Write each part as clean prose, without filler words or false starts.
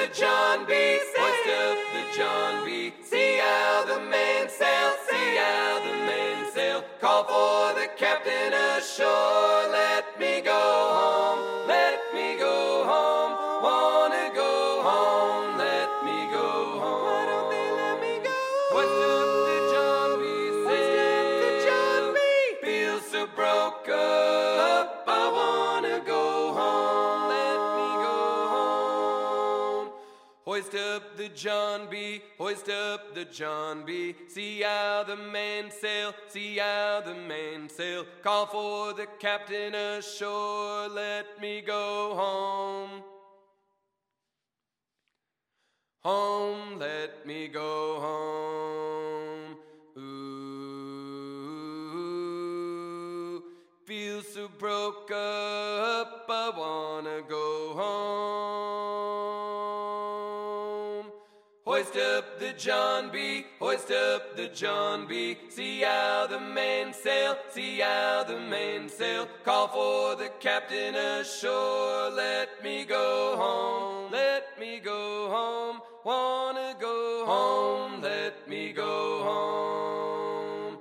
the John B. sail. Hoist up the John B. See how the mainsail, see how the mainsail. Call for the captain ashore. Let me go home, let me go home. Wanna go home, let me go home. Why don't they let me go? Hoist up the John B. sail. Hoist up the John B. Feel so broke up, I wanna go home. Let me go home. Hoist up the John B. Hoist up the John B. See how the mainsail, see how the mainsail. Call for the captain ashore. Let me go home. Home, let me go home. Ooh, feel so broke up, I wanna go home. Hoist up the John B. Hoist up the John B. See how the mainsail, see how the mainsail. Call for the captain ashore. Let me go home, let me go home. Wanna go home, let me go home.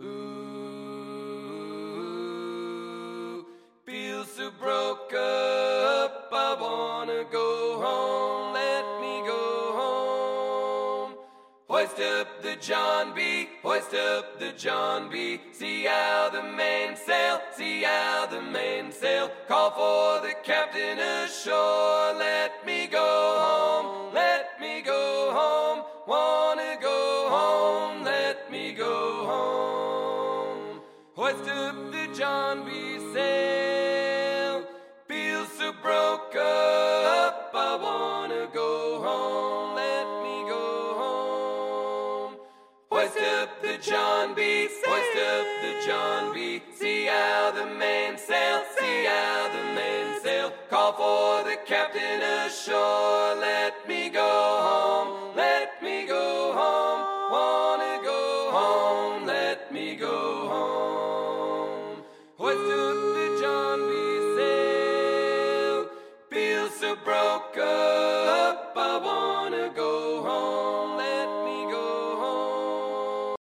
Ooh, feel so broke up, I wanna go home. Let me go home. Hoist up the John B. Hoist up the John B. See how the mainsail, see how the mainsail. Call for the captain ashore. Let me go home, let me go home. Wanna go home, let me go home. Hoist up the John B. sail. Feel so broke up, I wanna go home. Let me go home. Hoist up the John B. Hoist up the John B. See how the mainsail, see how the mainsail. Call for the captain ashore.